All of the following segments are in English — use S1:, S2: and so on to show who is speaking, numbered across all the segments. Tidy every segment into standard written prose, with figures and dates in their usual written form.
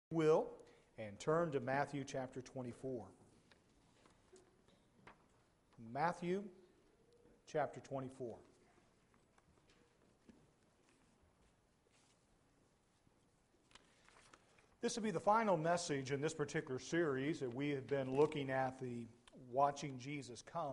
S1: Will, and turn to Matthew chapter 24. Matthew chapter 24. This will be the final message in this particular series that we have been looking at, the Watching Jesus Come.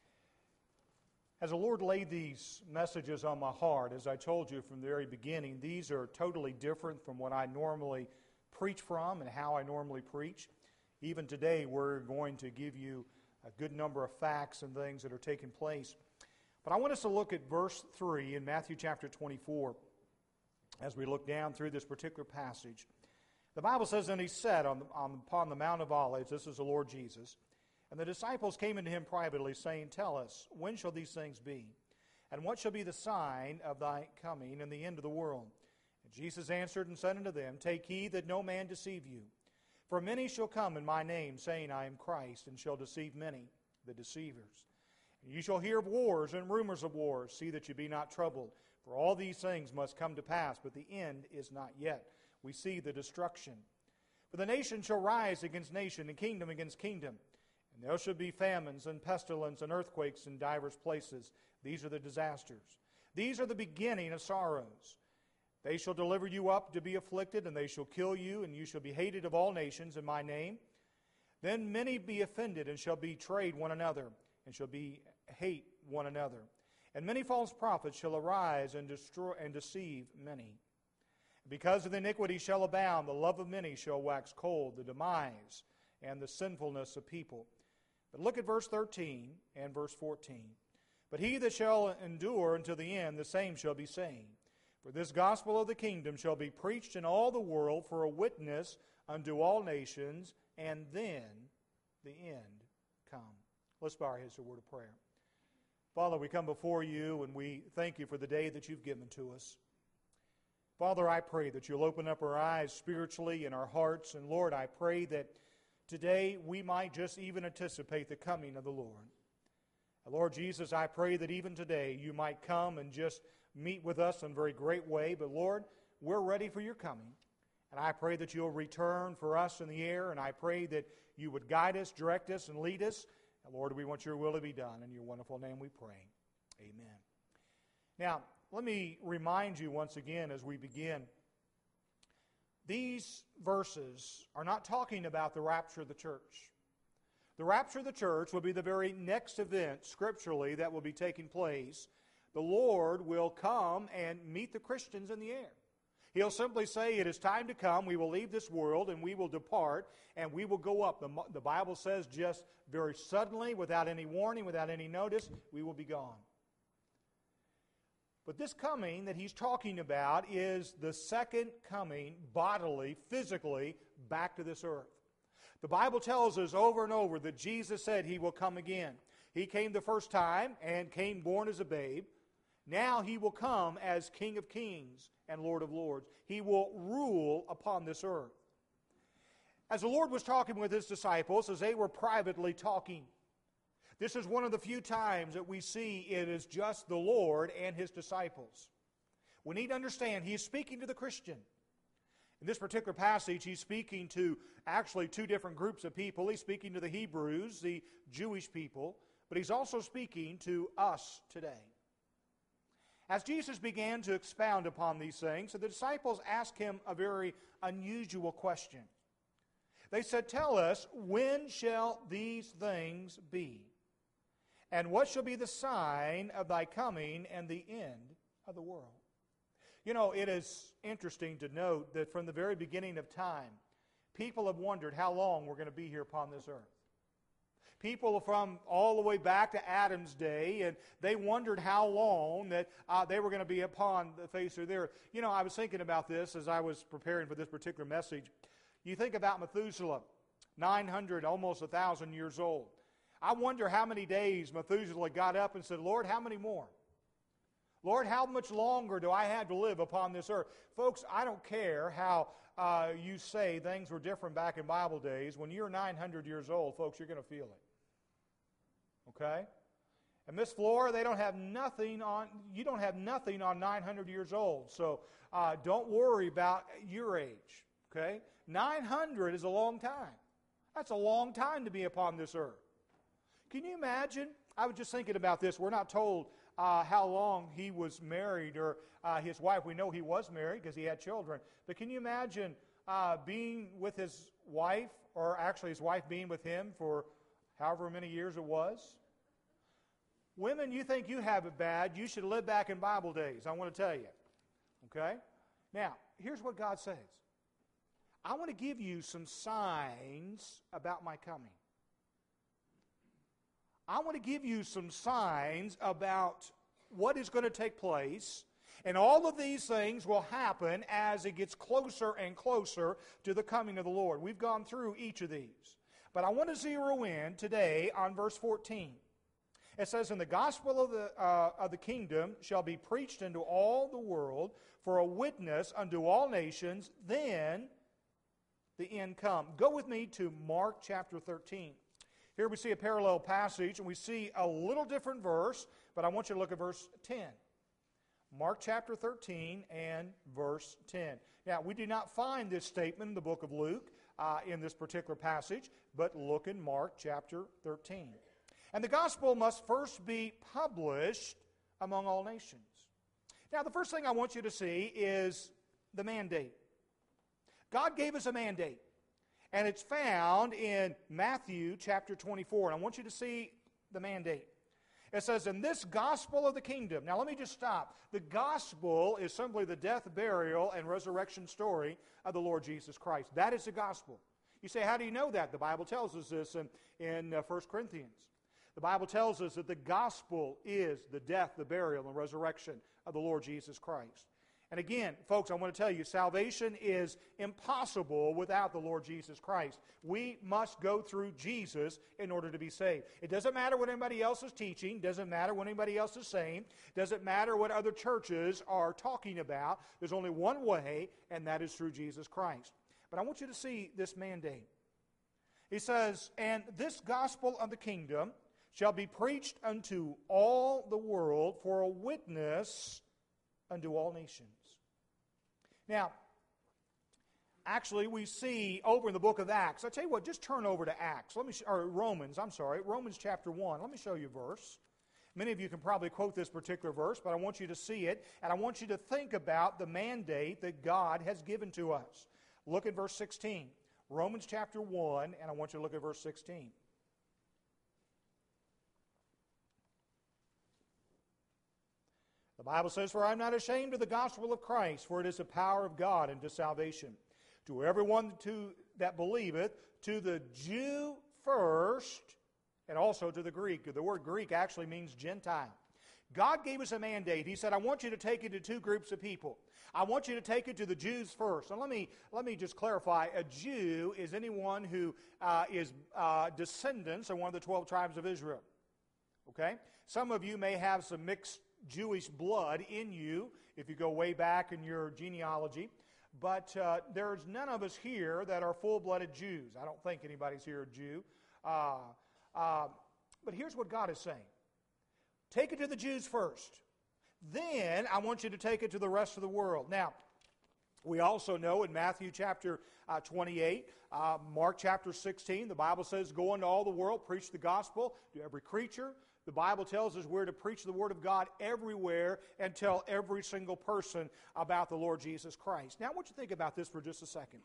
S1: As the Lord laid these messages on my heart, as I told you from the very beginning, these are totally different from what I normally preach from and how I normally preach. Even today, we're going to give you a good number of facts and things that are taking place. But I want us to look at verse 3 in Matthew chapter 24 as we look down through this particular passage. The Bible says, "And he said upon the Mount of Olives," this is the Lord Jesus, "and the disciples came unto him privately, saying, Tell us, when shall these things be? And what shall be the sign of thy coming and the end of the world? And Jesus answered and said unto them, Take heed that no man deceive you. For many shall come in my name, saying, I am Christ, and shall deceive many, the deceivers. And you shall hear of wars and rumors of wars. See that you be not troubled. For all these things must come to pass, but the end is not yet. We see the destruction. For the nation shall rise against nation, and kingdom against kingdom. And there shall be famines and pestilence and earthquakes in divers places. These are the disasters. These are the beginning of sorrows. They shall deliver you up to be afflicted, and they shall kill you, and you shall be hated of all nations in my name. Then many be offended, and shall betray one another, and shall hate one another. And many false prophets shall arise and destroy and deceive many. Because of the iniquity shall abound, the love of many shall wax cold, the demise and the sinfulness of people. But look at verse 13 and verse 14. But he that shall endure unto the end, the same shall be saved. For this gospel of the kingdom shall be preached in all the world for a witness unto all nations, and then the end come." Let's bow our heads to a word of prayer. Father, we come before you, and we thank you for the day that you've given to us. Father, I pray that you'll open up our eyes spiritually in our hearts. And Lord, I pray that today we might just even anticipate the coming of the Lord. And Lord Jesus, I pray that even today you might come and just meet with us in a very great way. But Lord, we're ready for your coming. And I pray that you'll return for us in the air. And I pray that you would guide us, direct us, and lead us. And Lord, we want your will to be done. In your wonderful name we pray. Amen. Now, let me remind you once again as we begin, these verses are not talking about the rapture of the church. The rapture of the church will be the very next event scripturally that will be taking place. The Lord will come and meet the Christians in the air. He'll simply say, it is time to come, we will leave this world, and we will depart, and we will go up. The Bible says just very suddenly, without any warning, without any notice, we will be gone. But this coming that he's talking about is the second coming bodily, physically, back to this earth. The Bible tells us over and over that Jesus said he will come again. He came the first time and came born as a babe. Now he will come as King of Kings and Lord of Lords. He will rule upon this earth. As the Lord was talking with his disciples, as they were privately talking, this is one of the few times that we see it is just the Lord and his disciples. We need to understand he is speaking to the Christian. In this particular passage, he's speaking to actually two different groups of people. He's speaking to the Hebrews, the Jewish people, but he's also speaking to us today. As Jesus began to expound upon these things, the disciples asked him a very unusual question. They said, Tell us, when shall these things be? And what shall be the sign of thy coming and the end of the world? You know, it is interesting to note that from the very beginning of time, people have wondered how long we're going to be here upon this earth. People from all the way back to Adam's day, and they wondered how long that they were going to be upon the face of the earth. You know, I was thinking about this as I was preparing for this particular message. You think about Methuselah, 900, almost 1,000 years old. I wonder how many days Methuselah got up and said, Lord, how many more? Lord, how much longer do I have to live upon this earth? Folks, I don't care how you say things were different back in Bible days. When you're 900 years old, folks, you're going to feel it. Okay? And this floor, they don't have nothing on, you don't have nothing on 900 years old. So don't worry about your age. Okay? 900 is a long time. That's a long time to be upon this earth. Can you imagine? I was just thinking about this. We're not told how long he was married or his wife. We know he was married because he had children. But can you imagine being with his wife, or actually his wife being with him for however many years it was? Women, you think you have it bad. You should live back in Bible days, I want to tell you. Okay? Now, here's what God says. I want to give you some signs about my coming. I want to give you some signs about what is going to take place, and all of these things will happen as it gets closer and closer to the coming of the Lord. We've gone through each of these. But I want to zero in today on verse 14. It says, "And the gospel of the kingdom shall be preached into all the world for a witness unto all nations, then the end come." Go with me to Mark chapter 13. Here we see a parallel passage, and we see a little different verse, but I want you to look at verse 10. Mark chapter 13 and verse 10. Now, we do not find this statement in the book of Luke in this particular passage, but look in Mark chapter 13. "And the gospel must first be published among all nations." Now, the first thing I want you to see is the mandate. God gave us a mandate, and it's found in Matthew chapter 24. And I want you to see the mandate. It says, "In this gospel of the kingdom." Now, let me just stop. The gospel is simply the death, burial, and resurrection story of the Lord Jesus Christ. That is the gospel. You say, how do you know that? The Bible tells us this in 1 Corinthians. The Bible tells us that the gospel is the death, the burial, and resurrection of the Lord Jesus Christ. And again, folks, I want to tell you, salvation is impossible without the Lord Jesus Christ. We must go through Jesus in order to be saved. It doesn't matter what anybody else is teaching. Doesn't matter what anybody else is saying. Doesn't matter what other churches are talking about. There's only one way, and that is through Jesus Christ. But I want you to see this mandate. He says, "And this gospel of the kingdom shall be preached unto all the world for a witness unto all nations." Now, actually, we see over in the book of Acts. I tell you what, just turn over to Acts. Romans chapter 1. Let me show you a verse. Many of you can probably quote this particular verse, but I want you to see it, and I want you to think about the mandate that God has given to us. Look at verse 16. Romans chapter 1, and I want you to look at verse 16. The Bible says, "For I am not ashamed of the gospel of Christ, for it is the power of God unto salvation, to everyone that believeth, to the Jew first, and also to the Greek." The word Greek actually means Gentile. God gave us a mandate. He said, "I want you to take it to two groups of people. I want you to take it to the Jews first." And let me just clarify. A Jew is anyone who is descendants of one of the 12 tribes of Israel. Okay? Some of you may have some mixed Jewish blood in you if you go way back in your genealogy. But there's none of us here that are full-blooded Jews. I don't think anybody's here a Jew. But here's what God is saying. Take it to the Jews first. Then I want you to take it to the rest of the world. Now, we also know in Matthew chapter 28, Mark chapter 16, the Bible says, "Go into all the world, preach the gospel to every creature." The Bible tells us we're to preach the Word of God everywhere and tell every single person about the Lord Jesus Christ. Now, I want you to think about this for just a second.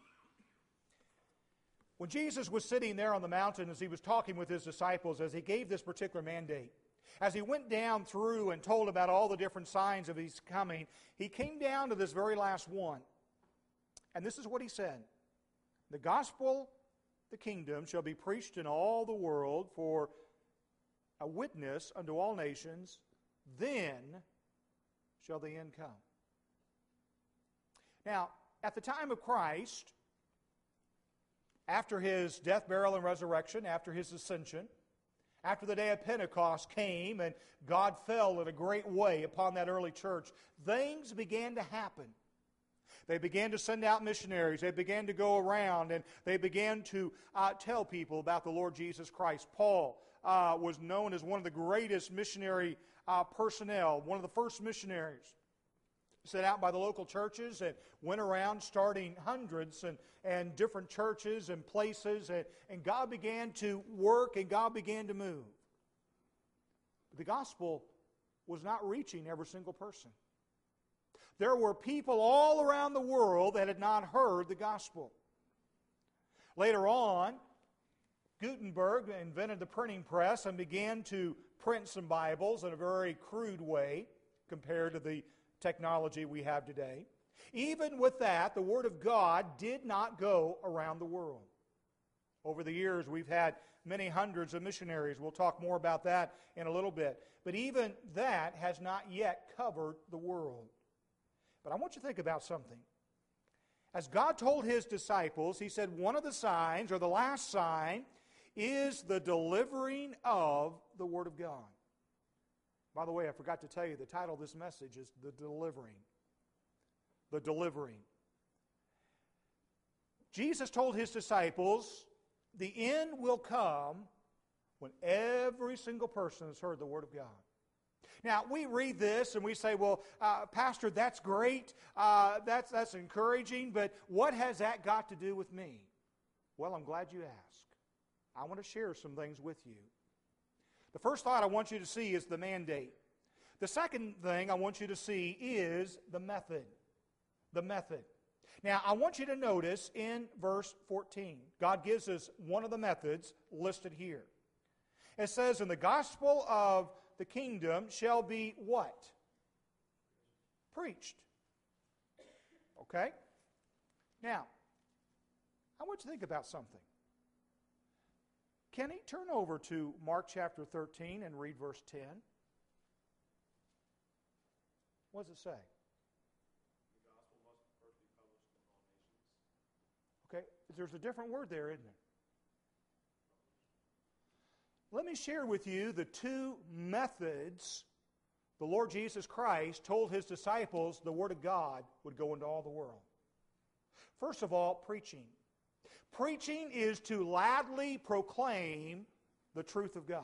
S1: When Jesus was sitting there on the mountain as he was talking with his disciples, as he gave this particular mandate, as he went down through and told about all the different signs of his coming, he came down to this very last one. And this is what he said. "The gospel, the kingdom, shall be preached in all the world for a witness unto all nations, then shall the end come." Now, at the time of Christ, after his death, burial, and resurrection, after his ascension, after the day of Pentecost came and God fell in a great way upon that early church, things began to happen. They began to send out missionaries. They began to go around and they began to tell people about the Lord Jesus Christ. Paul was known as one of the greatest missionary personnel, one of the first missionaries. Set out by the local churches and went around starting hundreds and different churches and places, and God began to work and God began to move. But the gospel was not reaching every single person. There were people all around the world that had not heard the gospel. Later on, Gutenberg invented the printing press and began to print some Bibles in a very crude way compared to the technology we have today. Even with that, the Word of God did not go around the world. Over the years, we've had many hundreds of missionaries. We'll talk more about that in a little bit. But even that has not yet covered the world. But I want you to think about something. As God told His disciples, He said one of the signs, or the last sign, is the delivering of the Word of God. By the way, I forgot to tell you, the title of this message is The Delivering. The Delivering. Jesus told His disciples, the end will come when every single person has heard the Word of God. Now, we read this and we say, well, Pastor, that's great. That's encouraging, but what has that got to do with me? Well, I'm glad you asked. I want to share some things with you. The first thought I want you to see is the mandate. The second thing I want you to see is the method. The method. Now, I want you to notice in verse 14, God gives us one of the methods listed here. It says, "And the gospel of the kingdom shall be" what? Preached. Okay? Now, I want you to think about something. Kenny, turn over to Mark chapter 13 and read verse 10. What does it say?
S2: The gospel must first be published in all nations.
S1: Okay, there's a different word there, isn't there? Let me share with you the two methods the Lord Jesus Christ told His disciples the Word of God would go into all the world. First of all, preaching. Preaching is to loudly proclaim the truth of God.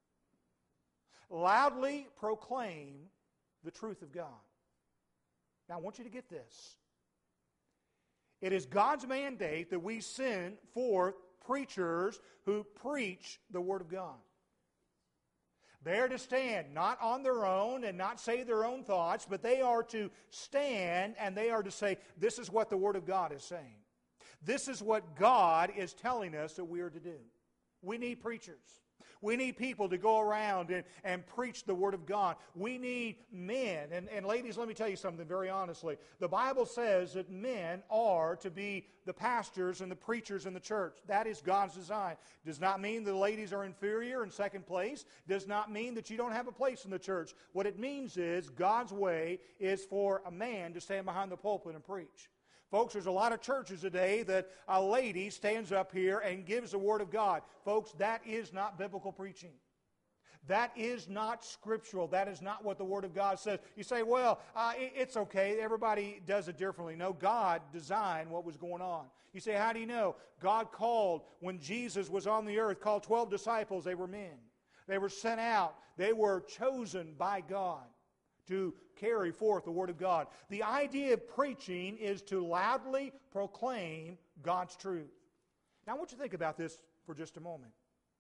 S1: Loudly proclaim the truth of God. Now, I want you to get this. It is God's mandate that we send forth preachers who preach the Word of God. They are to stand not on their own and not say their own thoughts, but they are to stand and they are to say, this is what the Word of God is saying. This is what God is telling us that we are to do. We need preachers. We need people to go around and preach the Word of God. We need men. And ladies, let me tell you something very honestly. The Bible says that men are to be the pastors and the preachers in the church. That is God's design. Does not mean the ladies are inferior in second place. Does not mean that you don't have a place in the church. What it means is God's way is for a man to stand behind the pulpit and preach. Folks, there's a lot of churches today that a lady stands up here and gives the Word of God. Folks, that is not biblical preaching. That is not scriptural. That is not what the Word of God says. You say, well, it's okay. Everybody does it differently. No, God designed what was going on. You say, how do you know? God called, when Jesus was on the earth, called 12 disciples. They were men. They were sent out. They were chosen by God to carry forth the Word of God. The idea of preaching is to loudly proclaim God's truth. Now I want you to think about this for just a moment.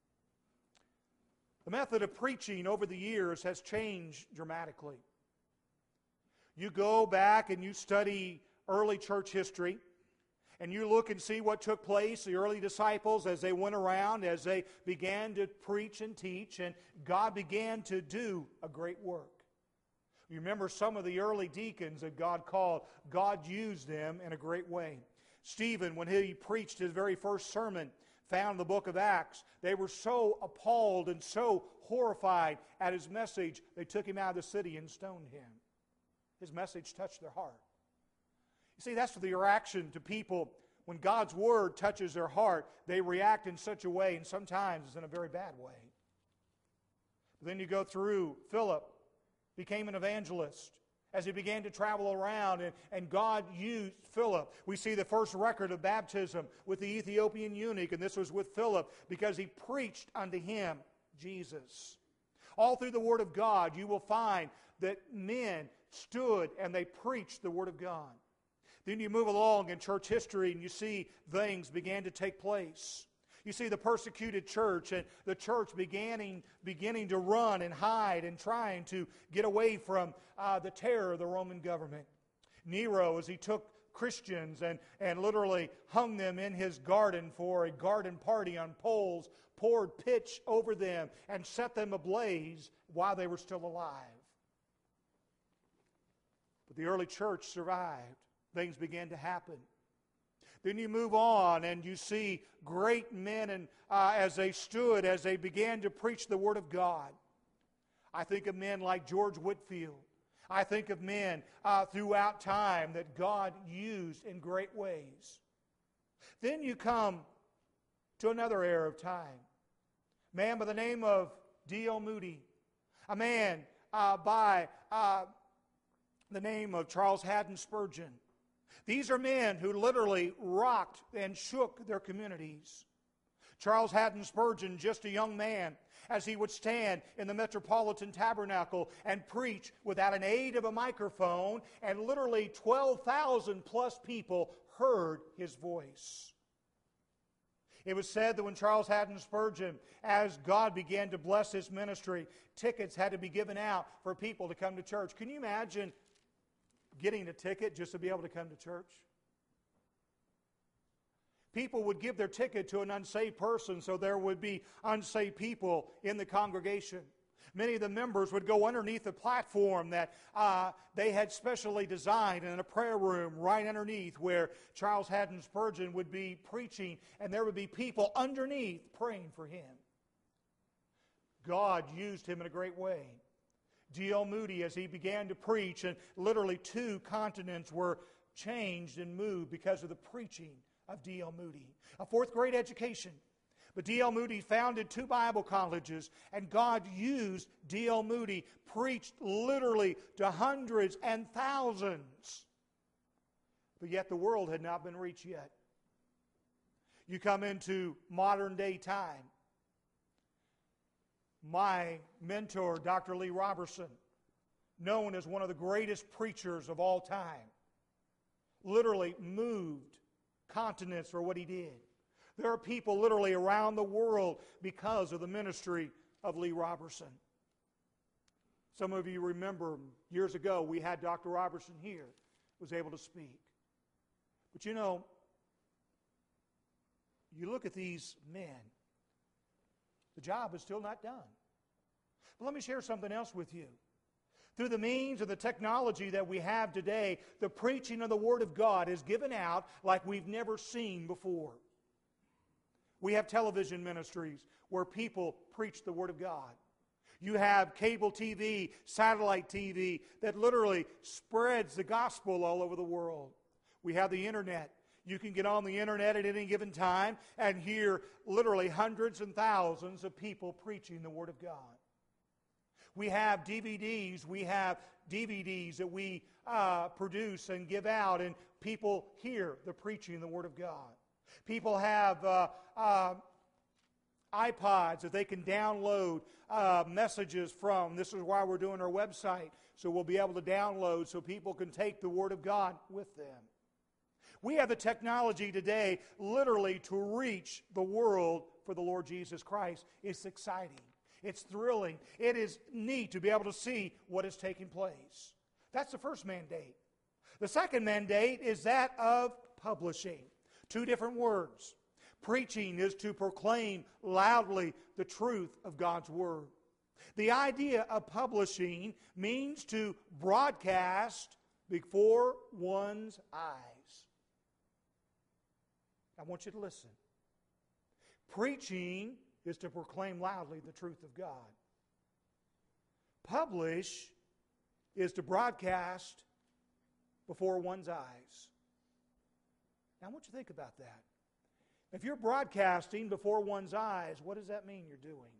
S1: The method of preaching over the years has changed dramatically. You go back and you study early church history, and you look and see what took place, the early disciples as they went around, as they began to preach and teach, and God began to do a great work. You remember some of the early deacons that God called, God used them in a great way. Stephen, when he preached his very first sermon, found in the book of Acts, they were so appalled and so horrified at his message, they took him out of the city and stoned him. His message touched their heart. You see, that's the reaction to people. When God's Word touches their heart, they react in such a way, and sometimes it's in a very bad way. But then you go through Philip, became an evangelist as he began to travel around, and God used Philip. We see the first record of baptism with the Ethiopian eunuch, and this was with Philip because he preached unto him Jesus. All through the Word of God, you will find that men stood and they preached the Word of God. Then you move along in church history and you see things began to take place. You see the persecuted church and the church beginning to run and hide and trying to get away from the terror of the Roman government. Nero, as he took Christians and literally hung them in his garden for a garden party on poles, poured pitch over them and set them ablaze while they were still alive. But the early church survived. Things began to happen. Then you move on and you see great men and as they began to preach the Word of God. I think of men like George Whitefield. I think of men throughout time that God used in great ways. Then you come to another era of time. A man by the name of D.L. Moody. A man by the name of Charles Haddon Spurgeon. These are men who literally rocked and shook their communities. Charles Haddon Spurgeon, just a young man, as he would stand in the Metropolitan Tabernacle and preach without an aid of a microphone, and literally 12,000 plus people heard his voice. It was said that when Charles Haddon Spurgeon, as God began to bless his ministry, tickets had to be given out for people to come to church. Can you imagine getting a ticket just to be able to come to church? People would give their ticket to an unsaved person so there would be unsaved people in the congregation. Many of the members would go underneath a platform that they had specially designed in a prayer room right underneath where Charles Haddon Spurgeon would be preaching, and there would be people underneath praying for him. God used him in a great way. D.L. Moody, as he began to preach, and literally 2 continents were changed and moved because of the preaching of D.L. Moody. A 4th grade education. But D.L. Moody founded 2 Bible colleges, and God used D.L. Moody, preached literally to hundreds and thousands. But yet the world had not been reached yet. You come into modern day time. My mentor, Dr. Lee Roberson, known as one of the greatest preachers of all time, literally moved continents for what he did. There are people literally around the world because of the ministry of Lee Roberson. Some of you remember years ago we had Dr. Roberson here, was able to speak. But you know, you look at these men, the job is still not done. But let me share something else with you. Through the means of the technology that we have today, the preaching of the Word of God is given out like we've never seen before. We have television ministries where people preach the Word of God. You have cable TV, satellite TV that literally spreads the gospel all over the world. We have the internet. You can get on the internet at any given time and hear literally hundreds and thousands of people preaching the Word of God. We have DVDs. We have DVDs that we produce and give out, and people hear the preaching of the Word of God. People have iPods that they can download messages from. This is why we're doing our website, so we'll be able to download so people can take the Word of God with them. We have the technology today literally to reach the world for the Lord Jesus Christ. It's exciting. It's thrilling. It is neat to be able to see what is taking place. That's the first mandate. The second mandate is that of publishing. 2 different words. Preaching is to proclaim loudly the truth of God's Word. The idea of publishing means to broadcast before one's eyes. I want you to listen. Preaching is to proclaim loudly the truth of God. Publish is to broadcast before one's eyes. Now I want you to think about that. If you're broadcasting before one's eyes, what does that mean you're doing?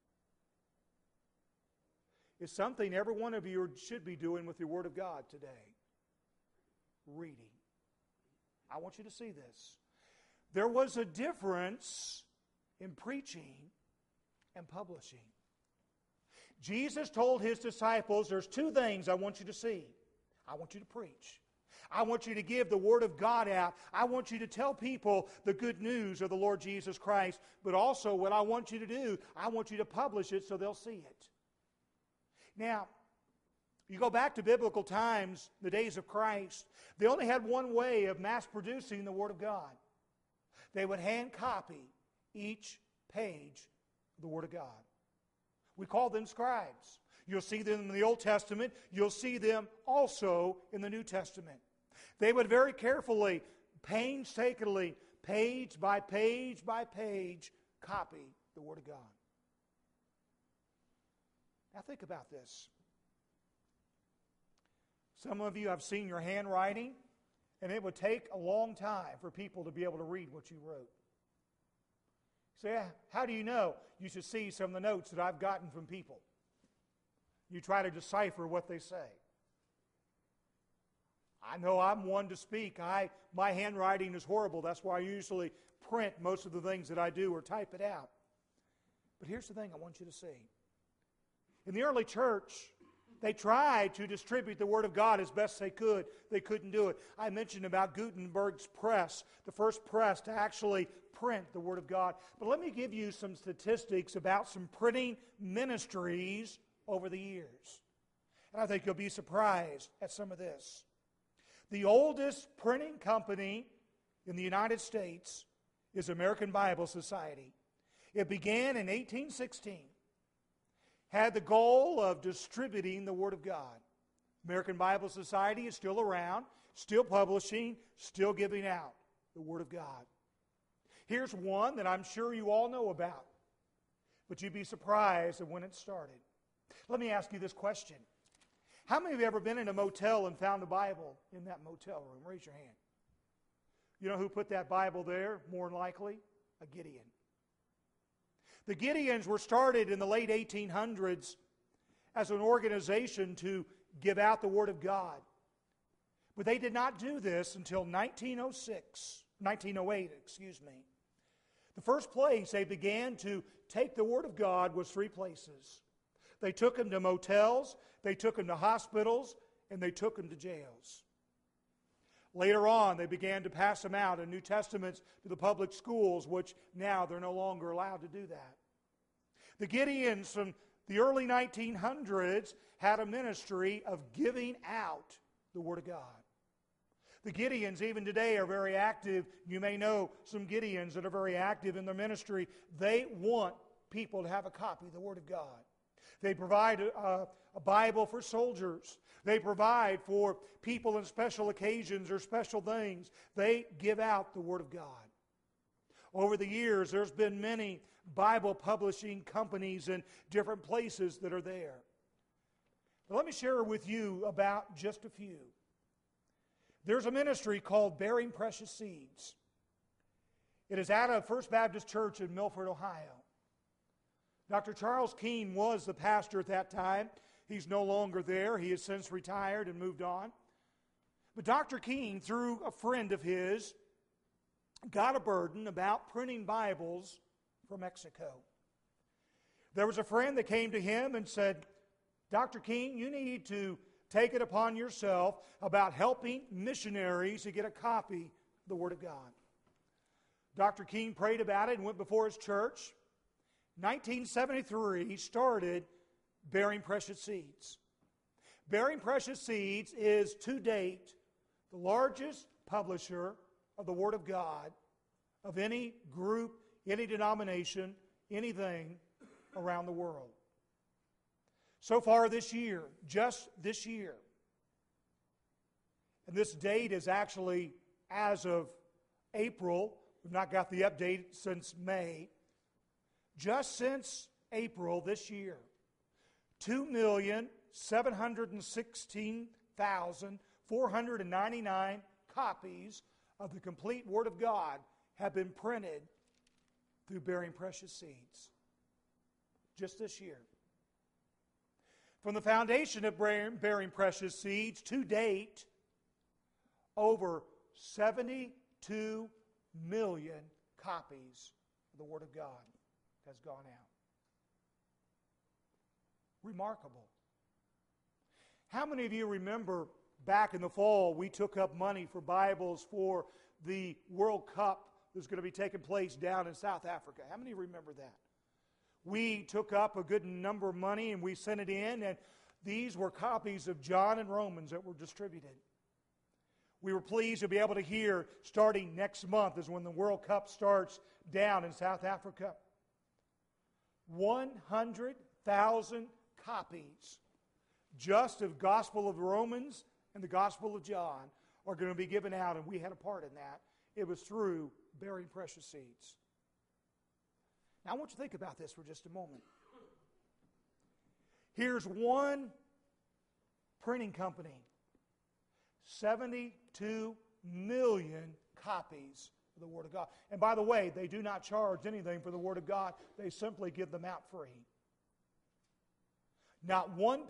S1: It's something every one of you should be doing with your Word of God today. Reading. I want you to see this. There was a difference in preaching and publishing. Jesus told His disciples, there's two things I want you to see. I want you to preach. I want you to give the Word of God out. I want you to tell people the good news of the Lord Jesus Christ. But also what I want you to do, I want you to publish it so they'll see it. Now, you go back to biblical times, the days of Christ, they only had one way of mass producing the Word of God. They would hand copy each page of the Word of God. We call them scribes. You'll see them in the Old Testament. You'll see them also in the New Testament. They would very carefully, painstakingly, page by page by page, copy the Word of God. Now think about this. Some of you have seen your handwriting, and it would take a long time for people to be able to read what you wrote. You say, how do you know? You should see some of the notes that I've gotten from people. You try to decipher what they say. I know I'm one to speak. My handwriting is horrible. That's why I usually print most of the things that I do or type it out. But here's the thing I want you to see. In the early church, they tried to distribute the Word of God as best they could. They couldn't do it. I mentioned about Gutenberg's press, the first press to actually print the Word of God. But let me give you some statistics about some printing ministries over the years. And I think you'll be surprised at some of this. The oldest printing company in the United States is American Bible Society. It began in 1816. Had the goal of distributing the Word of God. American Bible Society is still around, still publishing, still giving out the Word of God. Here's one that I'm sure you all know about, but you'd be surprised at when it started. Let me ask you this question. How many of you ever been in a motel and found a Bible in that motel room? Raise your hand. You know who put that Bible there, more than likely? A Gideon. The Gideons were started in the late 1800s as an organization to give out the Word of God. But they did not do this until 1908. The first place they began to take the Word of God was three places. They took them to motels, they took them to hospitals, and they took them to jails. Later on, they began to pass them out in New Testaments to the public schools, which now they're no longer allowed to do that. The Gideons from the early 1900s had a ministry of giving out the Word of God. The Gideons even today are very active. You may know some Gideons that are very active in their ministry. They want people to have a copy of the Word of God. They provide a Bible for soldiers. They provide for people in special occasions or special things. They give out the Word of God. Over the years, there's been many Bible publishing companies in different places that are there. But let me share with you about just a few. There's a ministry called Bearing Precious Seeds. It is out of First Baptist Church in Milford, Ohio. Dr. Charles Keene was the pastor at that time. He's no longer there. He has since retired and moved on. But Dr. Keene, through a friend of his, got a burden about printing Bibles for Mexico. There was a friend that came to him and said, Dr. Keene, you need to take it upon yourself about helping missionaries to get a copy of the Word of God. Dr. Keene prayed about it and went before his church. 1973, he started Bearing Precious Seeds. Bearing Precious Seeds is, to date, the largest publisher of the Word of God of any group, any denomination, anything around the world. So far this year, just this year, and this date is actually as of April, we've not got the update since May, just since April this year, 2,716,499 copies of the complete Word of God have been printed through Bearing Precious Seeds. Just this year. From the foundation of Bearing Precious Seeds to date, over 72 million copies of the Word of God has gone out. Remarkable. How many of you remember back in the fall we took up money for Bibles for the World Cup that's going to be taking place down in South Africa? How many remember that? We took up a good number of money and we sent it in, and these were copies of John and Romans that were distributed. We were pleased to be able to hear, starting next month is when the World Cup starts down in South Africa. 100,000 copies just of Gospel of Romans and the Gospel of John are going to be given out, and we had a part in that. It was through Bearing Precious Seeds. Now I want you to think about this for just a moment. Here's one printing company, 72 million copies of the Word of God. And by the way, they do not charge anything for the Word of God. They simply give them out free. Not one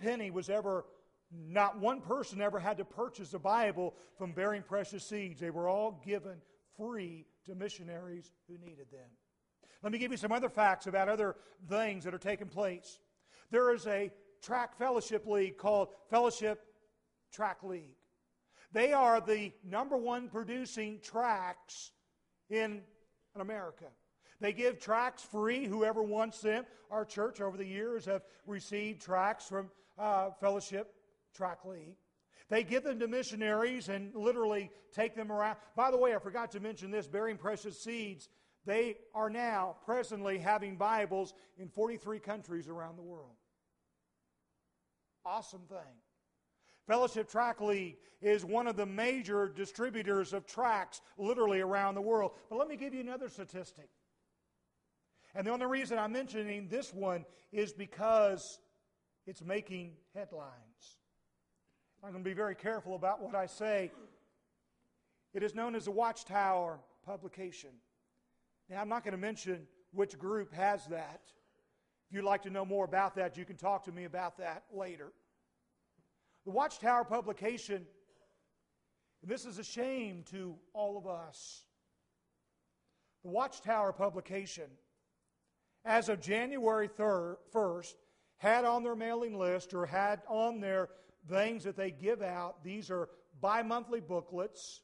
S1: person ever had to purchase a Bible from Bearing Precious Seeds. They were all given free to missionaries who needed them. Let me give you some other facts about other things that are taking place. There is a track fellowship league called Fellowship Track League. They are the number one producing tracks in America. They give tracks free, whoever wants them. Our church over the years have received tracks from Fellowship Track League. They give them to missionaries and literally take them around. By the way, I forgot to mention this, Bearing Precious Seeds, they are now presently having Bibles in 43 countries around the world. Awesome thing. Fellowship Track League is one of the major distributors of tracts literally around the world. But let me give you another statistic. And the only reason I'm mentioning this one is because it's making headlines. I'm going to be very careful about what I say. It is known as the Watchtower publication. Now, I'm not going to mention which group has that. If you'd like to know more about that, you can talk to me about that later. The Watchtower publication, and this is a shame to all of us. The Watchtower publication, as of January 1st, had on their mailing list or had on their things that they give out, these are bi-monthly booklets,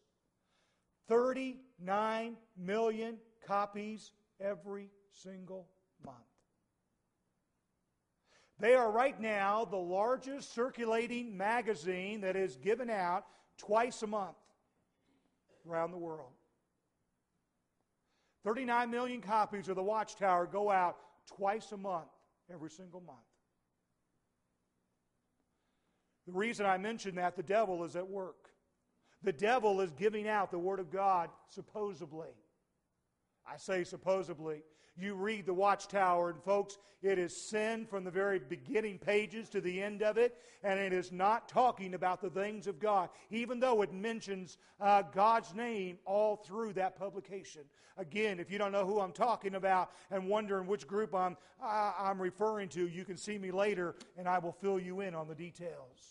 S1: 39 million copies every single month. They are right now the largest circulating magazine that is given out twice a month around the world. 39 million copies of the Watchtower go out twice a month, every single month. The reason I mention that, the devil is at work. The devil is giving out the Word of God, supposedly. I say supposedly. You read the Watchtower, and folks, it is sin from the very beginning pages to the end of it, and it is not talking about the things of God, even though it mentions God's name all through that publication. Again, if you don't know who I'm talking about and wondering which group I'm referring to, you can see me later, and I will fill you in on the details.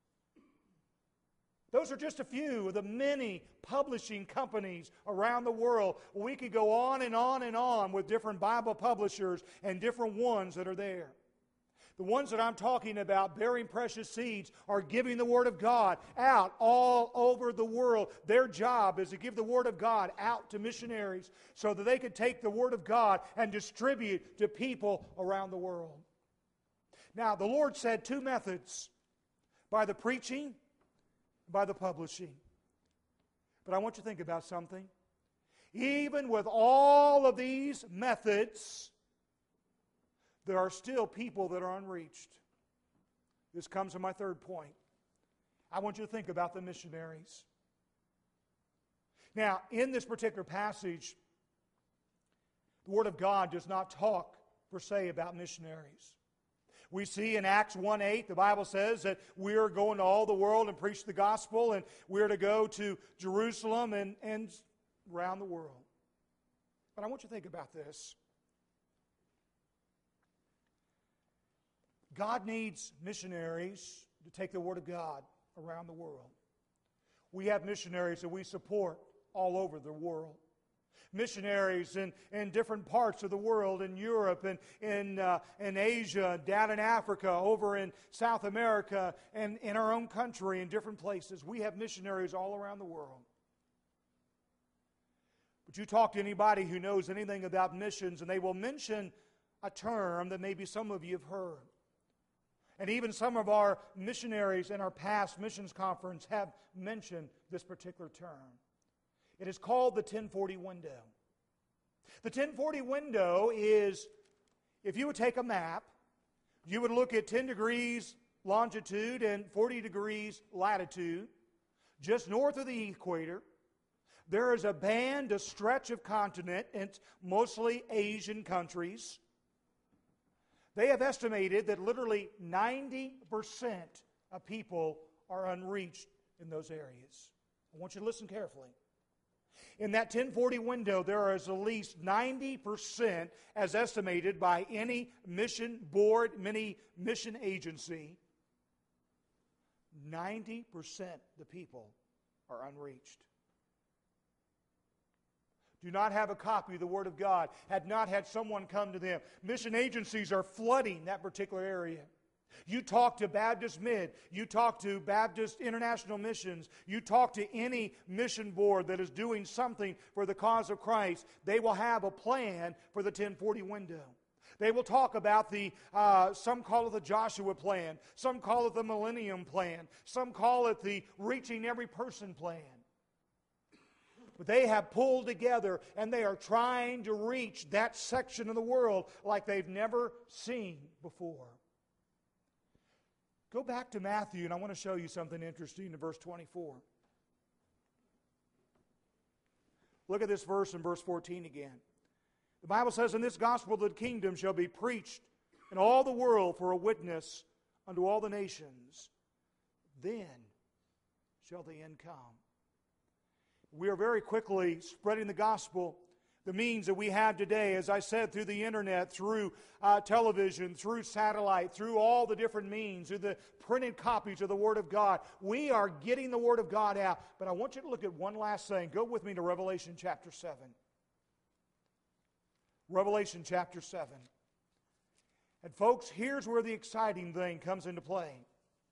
S1: Those are just a few of the many publishing companies around the world. We could go on and on and on with different Bible publishers and different ones that are there. The ones that I'm talking about, Bearing Precious Seeds, are giving the Word of God out all over the world. Their job is to give the Word of God out to missionaries so that they could take the Word of God and distribute to people around the world. Now, the Lord said two methods: by the preaching, by the publishing. But I want you to think about something. Even with all of these methods, there are still people that are unreached. This comes to my third point. I want you to think about the missionaries. Now, in this particular passage, the Word of God does not talk, per se, about missionaries. We see in Acts 1:8, the Bible says that we are going to all the world and preach the gospel, and we're to go to Jerusalem and around the world. But I want you to think about this. God needs missionaries to take the Word of God around the world. We have missionaries that we support all over the world. Missionaries in different parts of the world, in Europe and in Asia, down in Africa, over in South America, and in our own country, in different places. We have missionaries all around the world. But you talk to anybody who knows anything about missions, and they will mention a term that maybe some of you have heard. And even some of our missionaries in our past missions conference have mentioned this particular term. It is called the 1040 window. The 1040 window is, if you would take a map, you would look at 10 degrees longitude and 40 degrees latitude, just north of the equator. There is a band, a stretch of continent, and it's mostly Asian countries. They have estimated that literally 90% of people are unreached in those areas. I want you to listen carefully. In that 1040 window, there is at least 90%, as estimated by any mission board, any mission agency, 90% of the people are unreached. Do not have a copy of the Word of God, had not had someone come to them. Mission agencies are flooding that particular area. You talk to Baptist Mid, you talk to Baptist International Missions, you talk to any mission board that is doing something for the cause of Christ, they will have a plan for the 1040 window. They will talk about some call it the Joshua plan, some call it the Millennium plan, some call it the Reaching Every Person plan. But they have pulled together and they are trying to reach that section of the world like they've never seen before. Go back to Matthew, and I want to show you something interesting in verse 24. Look at this verse in verse 14 again. The Bible says, "In this gospel of the kingdom shall be preached in all the world for a witness unto all the nations. Then shall the end come." We are very quickly spreading the gospel. The means that we have today, as I said, through the internet, through television, through satellite, through all the different means, through the printed copies of the Word of God. We are getting the Word of God out. But I want you to look at one last thing. Go with me to Revelation chapter 7. Revelation chapter 7. And folks, here's where the exciting thing comes into play.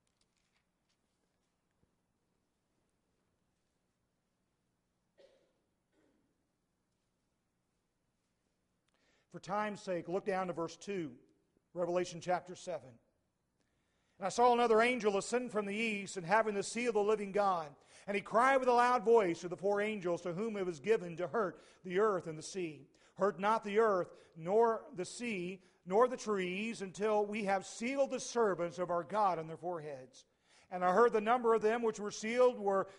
S1: For time's sake, look down to verse 2, Revelation chapter 7. "And I saw another angel ascend from the east, and having the seal of the living God. And he cried with a loud voice to the four angels to whom it was given to hurt the earth and the sea. Hurt not the earth, nor the sea, nor the trees, until we have sealed the servants of our God on their foreheads. And I heard the number of them which were sealed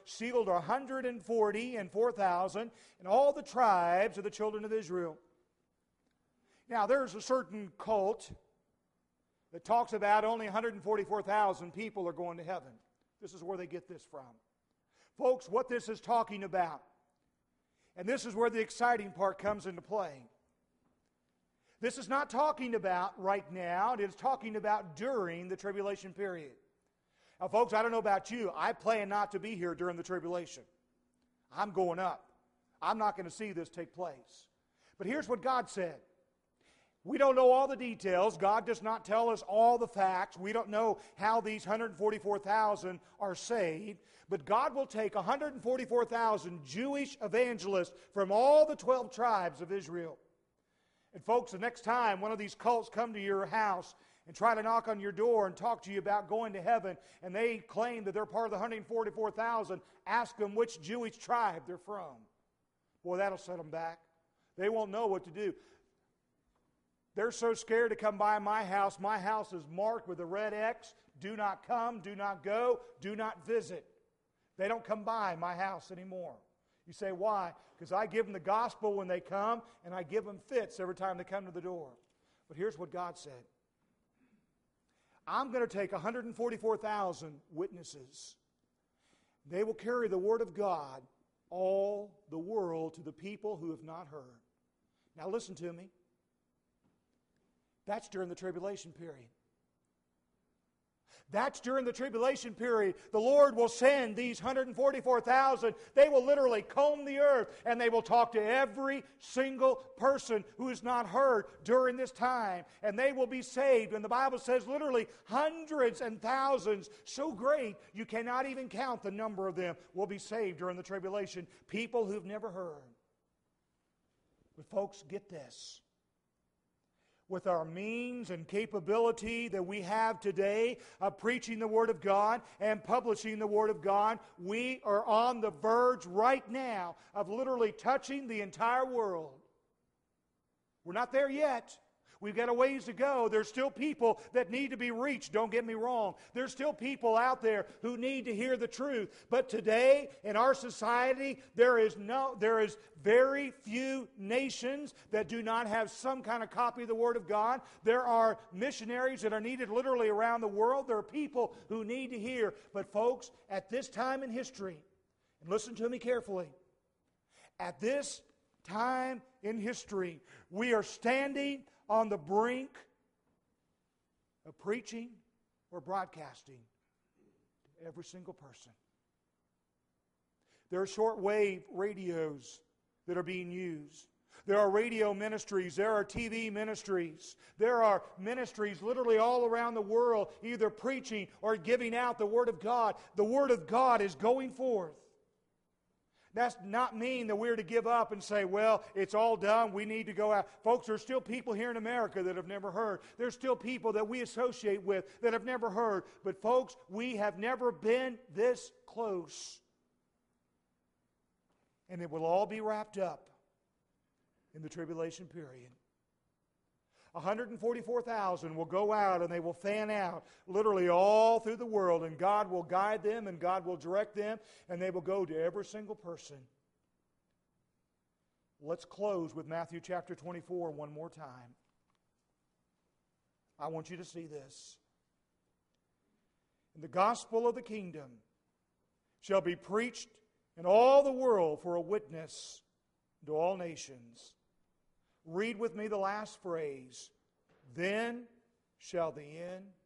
S1: 144,000, and all the tribes of the children of Israel." Now, there's a certain cult that talks about only 144,000 people are going to heaven. This is where they get this from. Folks, what this is talking about, and this is where the exciting part comes into play. This is not talking about right now. It is talking about during the tribulation period. Now, folks, I don't know about you. I plan not to be here during the tribulation. I'm going up. I'm not going to see this take place. But here's what God said. We don't know all the details. God does not tell us all the facts. We don't know how these 144,000 are saved. But God will take 144,000 Jewish evangelists from all the 12 tribes of Israel. And folks, the next time one of these cults come to your house and try to knock on your door and talk to you about going to heaven, and they claim that they're part of the 144,000, ask them which Jewish tribe they're from. Boy, that'll set them back. They won't know what to do. They're so scared to come by my house. My house is marked with a red X. Do not come, do not go, do not visit. They don't come by my house anymore. You say, why? Because I give them the gospel when they come, and I give them fits every time they come to the door. But here's what God said. I'm going to take 144,000 witnesses. They will carry the word of God all the world to the people who have not heard. Now listen to me. That's during the tribulation period. That's during the tribulation period. The Lord will send these 144,000. They will literally comb the earth, and they will talk to every single person who is not heard during this time. And they will be saved. And the Bible says literally hundreds and thousands, so great you cannot even count the number of them, will be saved during the tribulation. People who've never heard. But folks, get this. With our means and capability that we have today of preaching the Word of God and publishing the Word of God, we are on the verge right now of literally touching the entire world. We're not there yet. We've got a ways to go. There's still people that need to be reached, don't get me wrong. There's still people out there who need to hear the truth. But today, in our society, there is very few nations that do not have some kind of copy of the Word of God. There are missionaries that are needed literally around the world. There are people who need to hear. But folks, at this time in history, and listen to me carefully, at this time in history, we are standing on the brink of preaching or broadcasting to every single person. There are shortwave radios that are being used. There are radio ministries. There are TV ministries. There are ministries literally all around the world either preaching or giving out the Word of God. The Word of God is going forth. That's not mean that we're to give up and say, well, it's all done, we need to go out. Folks, there's still people here in America that have never heard. There's still people that we associate with that have never heard. But folks, we have never been this close. And it will all be wrapped up in the tribulation period. 144,000 will go out and they will fan out literally all through the world, and God will guide them and God will direct them, and they will go to every single person. Let's close with Matthew chapter 24 one more time. I want you to see this. And the gospel of the kingdom shall be preached in all the world for a witness to all nations. Read with me the last phrase. Then shall the end